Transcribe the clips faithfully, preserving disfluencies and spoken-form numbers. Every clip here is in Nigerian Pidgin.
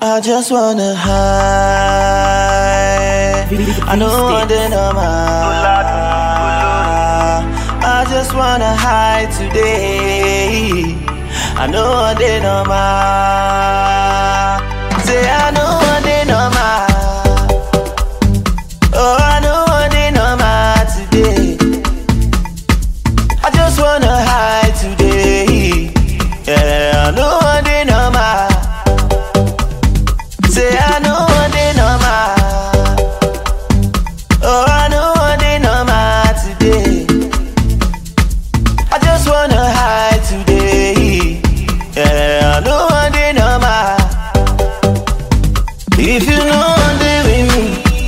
I just wanna hide. I know one day no more. I just wanna hide today. I know one day no more. Say I know one day no more. Oh, I know one day no more today. I just wanna hide today. Yeah, I know one day no more. Say I know one day no more. Oh, I know one day no more today. I just wanna hide today. Yeah, I know one day no more. If you know one day with me,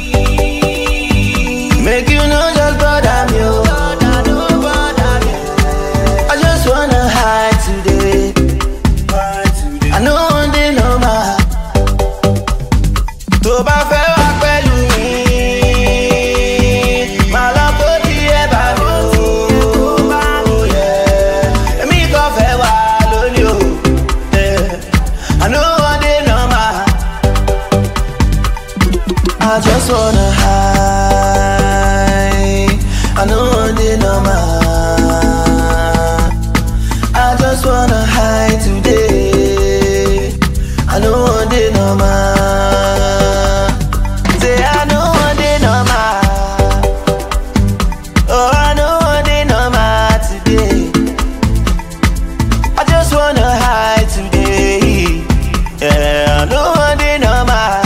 make you know just bother me. Oh. I just wanna hide today. I know one day no more. Tó bá fẹ́ wá pẹ̀lú mi, máa lọ kó díẹ̀ bá mi o. Èmi kò fẹ́ wá lónìí o. I know one day no more. I just wanna hide. I know one day no more. I just wanna hide today. I know one day no more. Say I know one day no more. Oh, I know one day no more today. I just wanna hide today. Yeah, I know one day no more.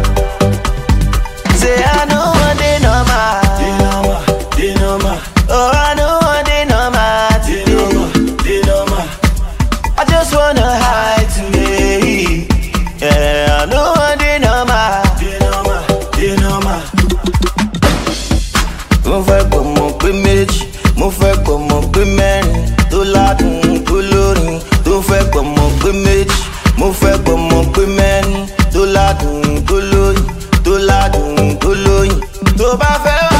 Say I know one day no more. Day no more, day no more, Oh, I know one day no more day no today. more, day no more. I just wanna hide today. Yeah, I know one day no more. Day no more, day no more. Mo fẹ́ gbọ́ mọ̀ pé méjì, mo fẹ́ gbọ́ mọ̀ pé mẹ́rin, tó ládùn tó lórin. Tó fẹ́ gbọ́ mọ̀ pé méjì, mo fẹ́ gbọ́ mọ̀ pé mẹ́rin, tó ládùn tó lóyin, tó ládùn tó lóyin. Tó bá fẹ́ wá